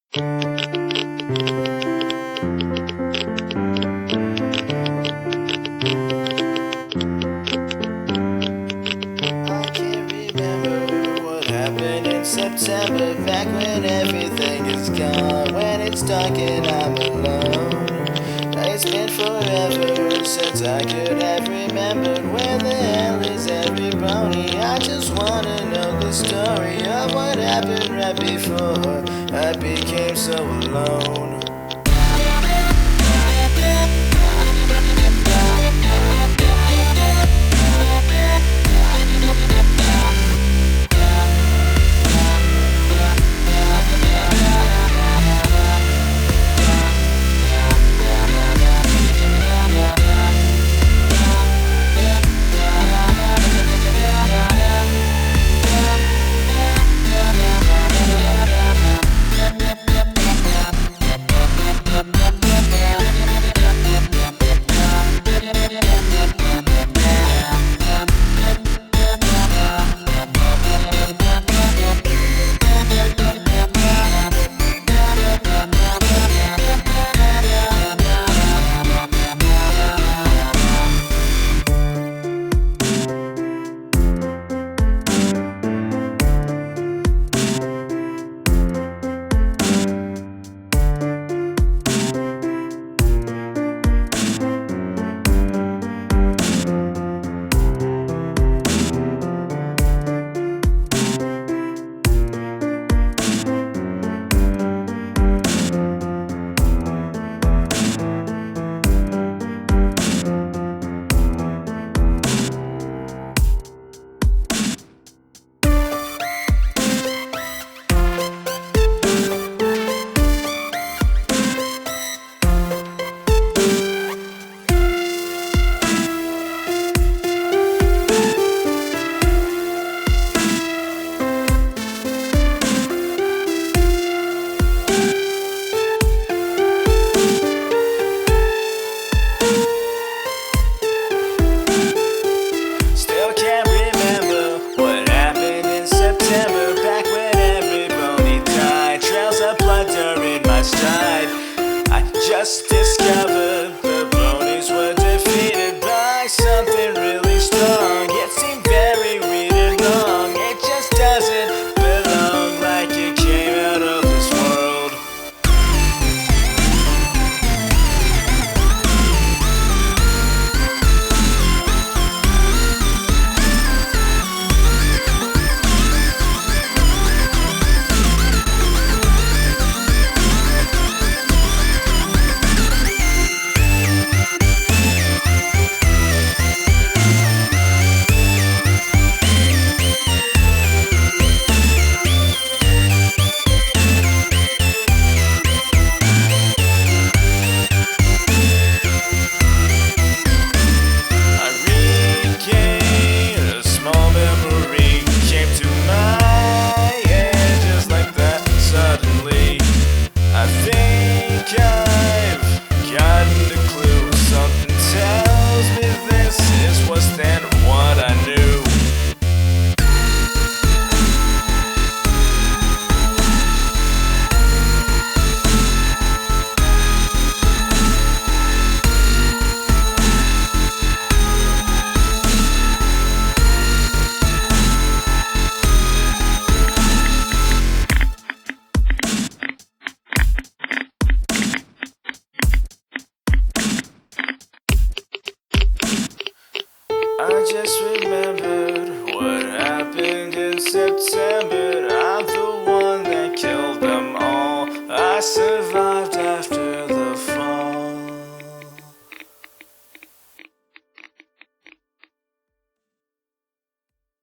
can't remember what happened in September, back when everything is gone, when it's dark and I'm alone. It's been forever since I could have remembered where the hell is everybody. I just wanna know the story of what happened right before I became so alone. Just discovered the bronies were defeated by something really strong. It seemed very weird and wrong. It just doesn't belong, like it came out of this world. I just remembered what happened in September.